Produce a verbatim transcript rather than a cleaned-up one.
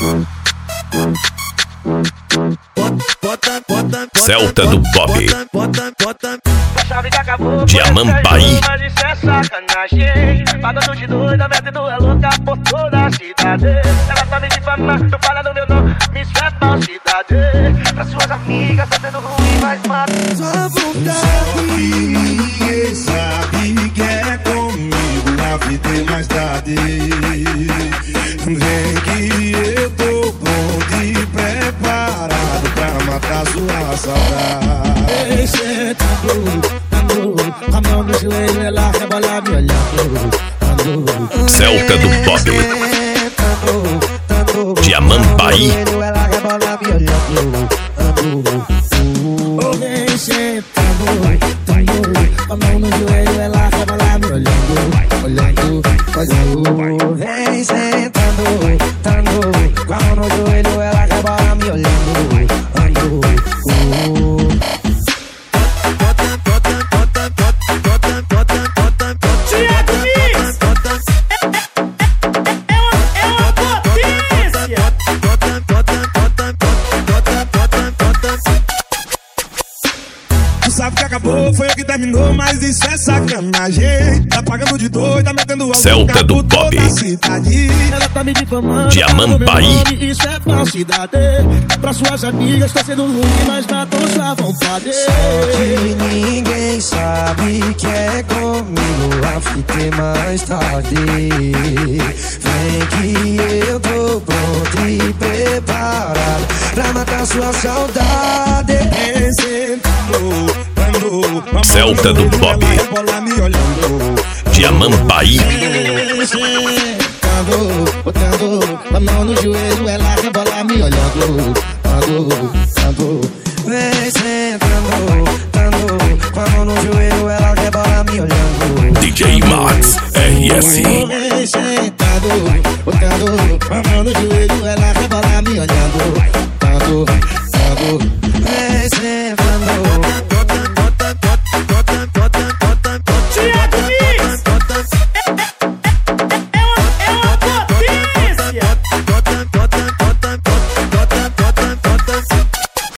Celta do Bob de Amambaí. Mas isso é sacanagem. Pagando de doida, metendo a louca por toda a cidade. Ela tá me difamando, tô falando meu nome, isso é falsidade. Pra suas amigas tá sendo ruim, mas mata sua vontade. Ninguém sabe que é comigo, a vida é mais tarde. Vem que eu tô pronto e preparado pra matar sua saudade. Cê tá louco, tá louco, com a mão no joelho, ela rebola me olhando. Celta do Bob de Amambaí. Ela rebola me olhando. Cê tá louco, tá louco, com a mão no joelho, ela rebola me olhando. Olhando, olhando. Vem sentando, tá louco, com a mão no joelho, ela rebola me olhando. Sabe que acabou, foi eu que terminou, mas isso é sacanagem. Tá pagando de doido, tá metendo a Celta do Bob Ela tá me difamando, de Amambaí. Isso é falsidade. Pra suas amigas tá sendo ruim, mas matou sua vontade. Só que ninguém sabe que é comigo, a fita é mais tarde. Vem que eu tô pronto e preparado pra matar sua saudade. Celta do Bob de Amambaí. Botando a mão no joelho, ela rebola me olhando. Ando, ando. Vem sentando, tando, com a mão no joelho, ela rebola me olhando. D J Max R S